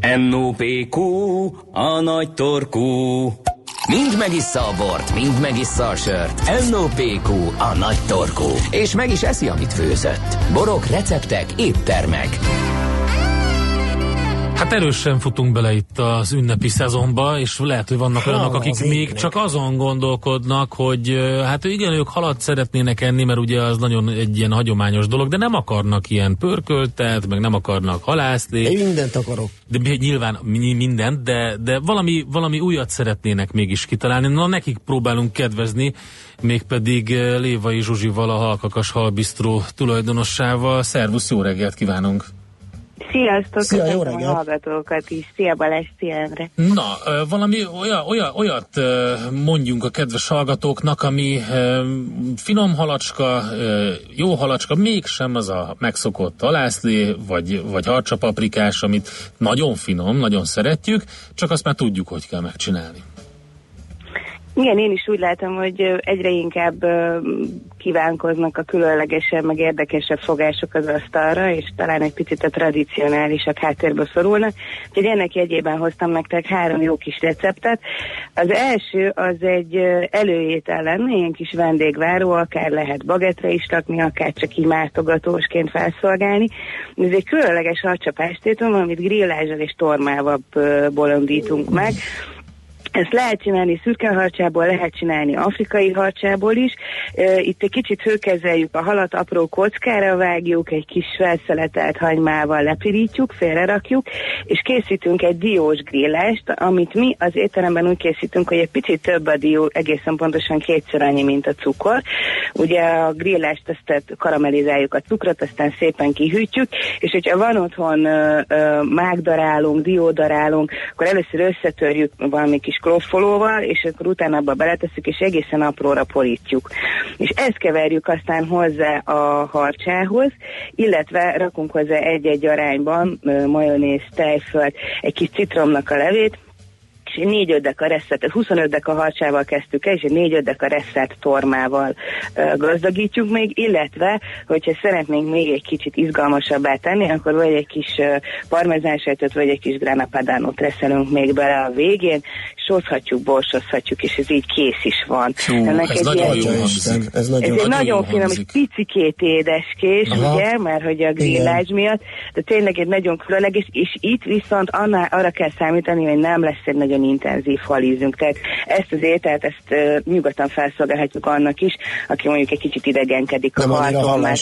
NOPQ, a nagy torkú. Mind megissza a bort, mind megissza a sört. NOPQ, a nagy torkú. És meg is eszi, amit főzött. Borok, receptek, éttermek. Hát erősen futunk bele itt az ünnepi szezonba, és lehet, hogy vannak olyanok, akik még csak azon gondolkodnak, hogy hát igen, ők halat szeretnének enni, mert ugye az nagyon egy ilyen hagyományos dolog, de nem akarnak ilyen pörköltet, meg nem akarnak halászni. Én mindent akarok. De nyilván mindent, de valami újat szeretnének mégis kitalálni. Na, nekik próbálunk kedvezni, mégpedig Lévai Zsuzsival, a Halkakas Halbisztró tulajdonossával. Szervusz, jó reggelt kívánunk! Sziasztok! Szia, jó reggelt! A hallgatókat is. Szia Balázs, szia Endre! Na, valami olyat mondjunk a kedves hallgatóknak, ami finom halacska, jó halacska, mégsem az a megszokott halászlé, vagy harcsapaprikás, amit nagyon finom, nagyon szeretjük, csak azt már tudjuk, hogy kell megcsinálni. Igen, én is úgy látom, hogy egyre inkább kívánkoznak a különlegesebb, meg érdekesebb fogások az asztalra, és talán egy picit a tradicionálisak háttérbe szorulnak. Úgyhogy ennek jegyében hoztam nektek 3 jó kis receptet. Az első az egy előétel lenne, ilyen kis vendégváró, akár lehet bagettre is rakni, akár csak így mártogatósként felszolgálni. Ez egy különleges harcsapástétom, amit grillázsal és tormával bolondítunk meg. Ezt lehet csinálni szürke harcsából, lehet csinálni afrikai harcsából is. Itt egy kicsit hőkezeljük a halat, apró kockára vágjuk, egy kis felszeletelt hagymával lepirítjuk, félrerakjuk, és készítünk egy diós grillást, amit mi az étteremben úgy készítünk, hogy egy picit több a dió, egészen pontosan 2-szer annyi, mint a cukor. Ugye a grillást azt karamellizáljuk a cukrot, aztán szépen kihűtjük, és hogyha van otthon mágdarálunk, diódarálunk, akkor először összetörjük valami kis kloffolóval, és akkor utána abba beletesszük, és egészen apróra porítjuk. És ezt keverjük aztán hozzá a harcsához, illetve rakunk hozzá egy-egy arányban majonéz, tejfölt, egy kis citromnak a levét, és 4-5 deka resszet, 25 deka harcsával kezdtük el, és 4-5 deka resszet tormával gazdagítjuk még, illetve, hogyha szeretnénk még egy kicsit izgalmasabbá tenni, akkor vagy egy kis parmezánsejtöt, vagy egy kis grana padánót reszelünk még bele a végén, sózhatjuk, borsozhatjuk, és ez így kész is van. Ez nagyon jó hangzik. Ez egy nagyon finom, egy picikét édeskés, ugye, mert hogy a grillázs miatt, de tényleg egy nagyon különleges, és itt viszont arra kell számítani, hogy nem lesz egy nagyon intenzív halízünk. Tehát ezt az ételt, ezt nyugodtan felszolgálhatjuk annak is, aki mondjuk egy kicsit idegenkedik a haltól, mert...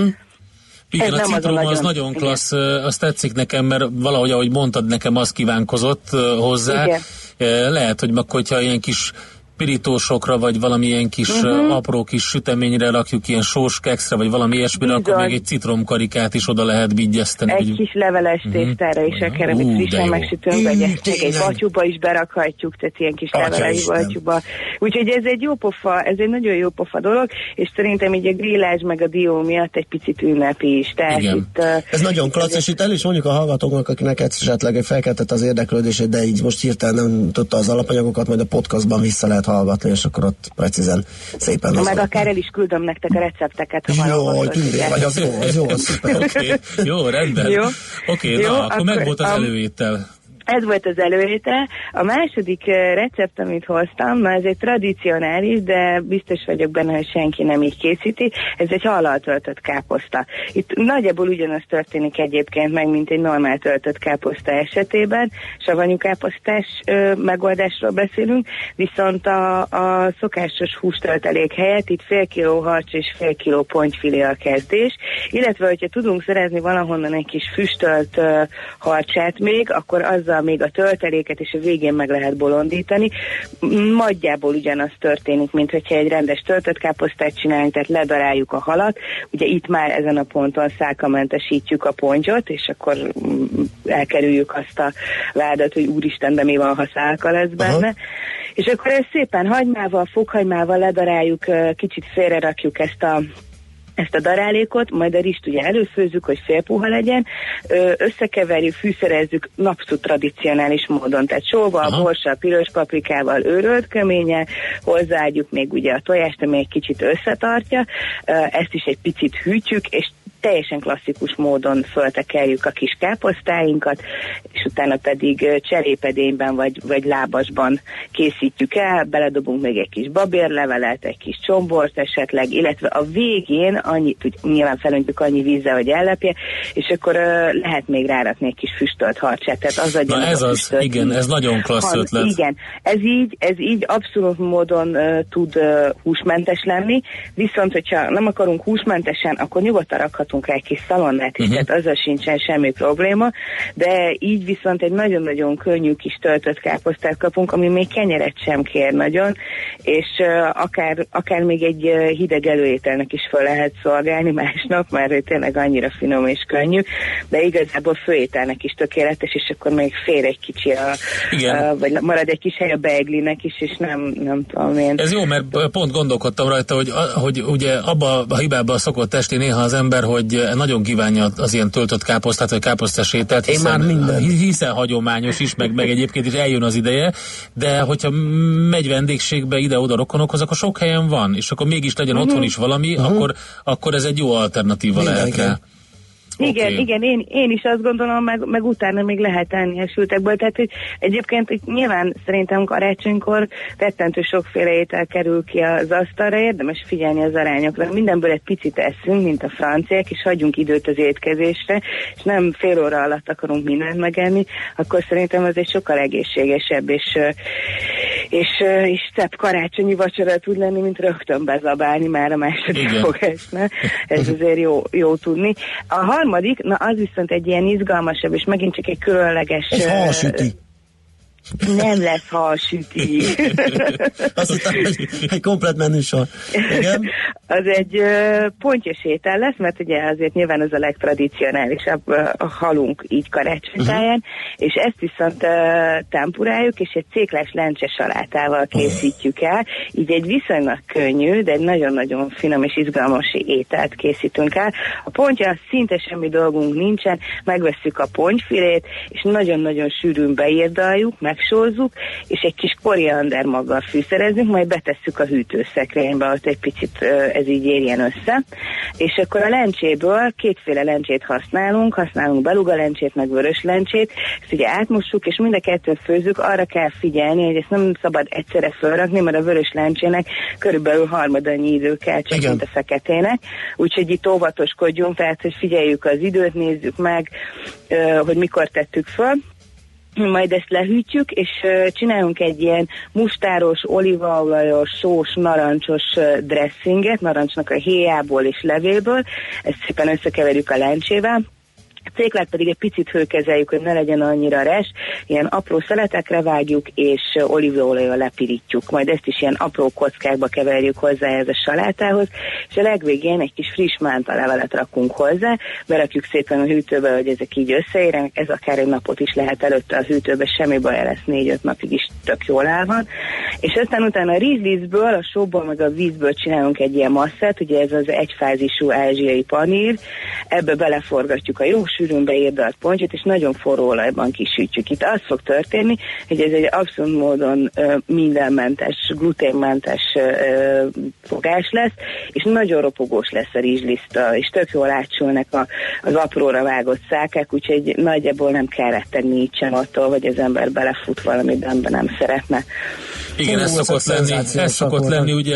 Igen, a citrom az nagyon klassz, azt tetszik nekem, mert valahogy, ahogy mondtad, nekem az kívánkozott hozzá. Igen. Lehet, hogy meg, hogyha ilyen kis pirítósokra, vagy valamilyen kis apró kis süteményre rakjuk, ilyen sós kekszre, vagy valami ilyesmire, akkor még egy citromkarikát is oda lehet vigyeszteni. Egy kis leveles tésztára is, akár amit frissen megsütünk, vagy ezt még egy batyúba is berakhatjuk, tehát ilyen kis leveles batyúba. Úgyhogy ez egy jó pofa, ez egy nagyon jó pofa dolog, és szerintem így a grillázs meg a dió miatt egy picit ünnepi is. Tehát itt, ez nagyon klassz, és itt el is mondjuk a hallgatóknak, akinek esetleg felkeltett az érdeklődését, de így most hirtelen nem tudta az alapanyagokat, majd a podcastban vissza lehet hallgatni, és akkor ott precízen szépen meg akár el is küldöm nektek a recepteket, ha jó, vagy az jó, szuper. Okay. Jó, rendben. Oké, akkor meg volt az előétel. Ez volt az előétel. A második recept, amit hoztam, na ez egy tradicionális, de biztos vagyok benne, hogy senki nem így készíti. Ez egy hallal töltött káposzta. Itt nagyjából ugyanaz történik egyébként meg, mint egy normál töltött káposzta esetében. Savanyú káposztás megoldásról beszélünk, viszont a szokásos hústöltelék helyett itt fél kiló harcs és fél kiló pontyfilé a kezdés, illetve hogyha tudunk szerezni valahonnan egy kis füstölt harcsát még, akkor azzal még a tölteléket és a végén meg lehet bolondítani. Nagyjából ugyanaz történik, mint hogyha egy rendes töltött káposztát csinálunk, tehát ledaráljuk a halat. Ugye itt már ezen a ponton szálkamentesítjük a pontyot, és akkor elkerüljük azt a vádat, hogy úristen, de mi van, ha szálka lesz benne. És akkor ezt szépen hagymával, fokhagymával ledaráljuk, kicsit félrerakjuk ezt a darálékot, majd a rizst ugye előfőzzük, hogy félpuha legyen, összekeverjük, fűszerezzük abszolút tradicionális módon, tehát sóval, borssal, piros paprikával, őrölt köménnyel, hozzáadjuk még ugye a tojást, ami egy kicsit összetartja, ezt is egy picit hűtjük, és teljesen klasszikus módon föltekerjük a kis káposztáinkat, és utána pedig cserépedényben vagy lábasban készítjük el, beledobunk még egy kis babérlevelet, egy kis csombort esetleg, illetve a végén annyit, nyilván felöntjük annyi vízzel, hogy ellepje, és akkor lehet még rárakni egy kis füstölt harcsát. Tehát az adja ez az, füstölt, igen, ez nagyon klassz ötlet. Igen, ez így abszolút módon tud húsmentes lenni, viszont hogyha nem akarunk húsmentesen, akkor nyugodtan rakhatunk rá egy kis szalonnát is, tehát azzal sincsen semmi probléma, de így viszont egy nagyon-nagyon könnyű kis töltött káposztát kapunk, ami még kenyeret sem kér nagyon, és akár még egy hideg előételnek is fel lehet szolgálni másnap, mert tényleg annyira finom és könnyű, de igazából főételnek is tökéletes, és akkor még fér egy kicsi vagy marad egy kis hely a beiglinek is, és nem tudom én. Ez jó, mert pont gondolkodtam rajta, hogy ugye abba a hibába szokott esni néha az ember, hogy nagyon kívánja az ilyen töltött káposztát, vagy káposztás ételt, hiszen hagyományos is, meg egyébként is eljön az ideje, de hogyha megy vendégségbe ide-oda rokonokhoz, akkor sok helyen van, és akkor mégis legyen otthon is valami, akkor ez egy jó alternatíva lehet rá. Igen, én is azt gondolom, meg utána még lehet enni a sültekből. Tehát, hogy egyébként nyilván szerintem karácsonykor rettentő sokféle étel kerül ki az asztalra, érdemes figyelni az arányokra. Mindenből egy picit eszünk, mint a franciák, és hagyjunk időt az étkezésre, és nem fél óra alatt akarunk mindent megenni, akkor szerintem ez egy sokkal egészségesebb és szebb karácsonyi vacsora tud lenni, mint rögtön bezabálni már a második fogásnál. Ez azért jó tudni. A harmadik, az viszont egy ilyen izgalmasabb, és megint csak egy különleges... Ez halsüti. Nem lesz halsüti. Azt hiszem, egy komplet menüsor. Igen? Az egy pontyos étel lesz, mert ugye azért nyilván az a legtradicionálisabb halunk így karácsonytáján, és ezt viszont tempuráljuk, és egy céklás lencse salátával készítjük el. Így egy viszonylag könnyű, de egy nagyon-nagyon finom és izgalmas ételt készítünk el. A pontja szinte semmi dolgunk nincsen, megvesszük a pontyfilét, és nagyon-nagyon sűrűn beírdaljuk, megsózzuk, és egy kis koriander maggal fűszerezünk, majd betesszük a hűtőszekrénybe, ott egy picit ez így érjen össze. És akkor a lencséből kétféle lencsét használunk beluga lencsét, meg vörös lencsét, ezt ugye átmossuk, és mind a kettőt főzzük, arra kell figyelni, hogy ezt nem szabad egyszerre felrakni, mert a vörös lencsének körülbelül harmadannyi idő kell, csak mint a feketének. Úgyhogy itt óvatoskodjunk, tehát hogy figyeljük az időt, nézzük meg, hogy mikor tettük föl. Majd ezt lehűtjük, és csinálunk egy ilyen mustáros, olívaolajos, sós, narancsos dressinget, narancsnak a héjából és levélből, ezt szépen összekeverjük a lencsével. A céklát pedig egy picit hőkezeljük, hogy ne legyen annyira res, ilyen apró szeletekre vágjuk, és olívaolajjal lepirítjuk. Majd ezt is ilyen apró kockákba keverjük hozzá ez a salátához, és a legvégén egy kis friss mántalevelet rakunk hozzá, berakjuk szépen a hűtőbe, hogy ezek így összeérjenek, ez akár egy napot is lehet előtte a hűtőbe, semmi baj lesz, 4-5 napig is tök jól áll van. És aztán utána a rizslisztből, a sóból meg a vízből csinálunk egy ilyen masszát, ugye ez az egyfázisú ázsiai panír, ebbe beleforgatjuk a jó sűrűn beérdalt pontyot, és nagyon forró olajban kisütjük. Itt az fog történni, hogy ez egy abszolút módon mindenmentes, gluténmentes fogás lesz, és nagyon ropogós lesz a rizsliszta, és tök jól átsülnek az apróra vágott szákák, úgyhogy nagyjából nem kell rettegni így sem attól, hogy az ember belefut valamiben, nem szeretne. Igen, ez szokott lenni ugye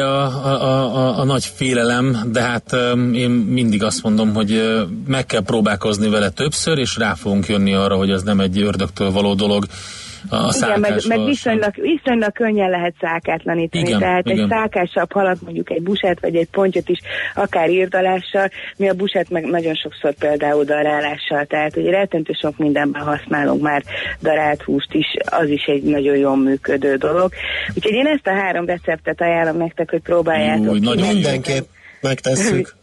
a nagy félelem, de hát én mindig azt mondom, hogy meg kell próbálkozni vele többször, és rá fogunk jönni arra, hogy ez nem egy ördögtől való dolog. Igen, meg viszonylag könnyen lehet szákátlanítani, tehát egy szákásabb halat, mondjuk egy busát vagy egy pontyot is, akár írdalással, mi a busát meg nagyon sokszor például darálással, tehát hogy rettentő sok mindenben használunk már darált húst is, az is egy nagyon jól működő dolog. Úgyhogy én ezt a 3 receptet ajánlom nektek, hogy próbáljátok. Mindenképp megtesszük.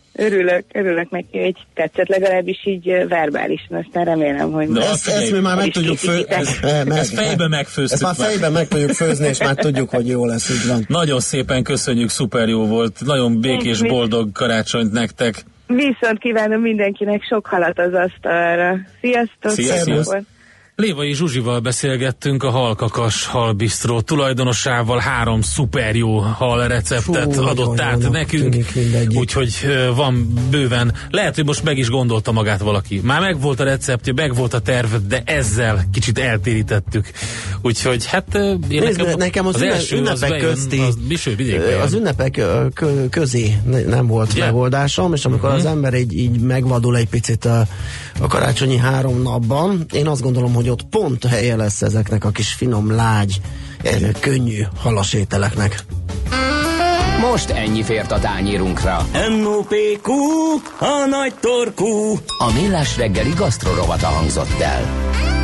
Örülök neki, hogy tetszett legalábbis így verbálisan, aztán remélem, hogy... Ezt mi már meg tudjuk ezt fejben megfőztük. Ezt már fejben meg tudjuk főzni, és már tudjuk, hogy jó lesz, így van. Nagyon szépen köszönjük, szuper jó volt. Nagyon békés, boldog karácsonyt nektek. Viszont kívánom mindenkinek sok halat az asztalra. Sziasztok! Sziasztok! Lévai Zsuzsival beszélgettünk, a Halkakas halbisztró tulajdonosával, 3 szuper jó hal receptet adott át nekünk, úgyhogy van bőven. Lehet, hogy most meg is gondolta magát valaki. Már megvolt a receptje, megvolt a terv, de ezzel kicsit eltérítettük. Úgyhogy hát nekem az ünnepek közti, az ünnepek közé nem volt megoldásom, és amikor az ember így megvadul egy picit a karácsonyi 3 napban, én azt gondolom, hogy ott pont helye lesz ezeknek a kis finom, lágy, könnyű halasételeknek. Most ennyi fért a tányérunkra. NOPQ, a nagy torkú. A Millás reggeli gasztrorovata hangzott el.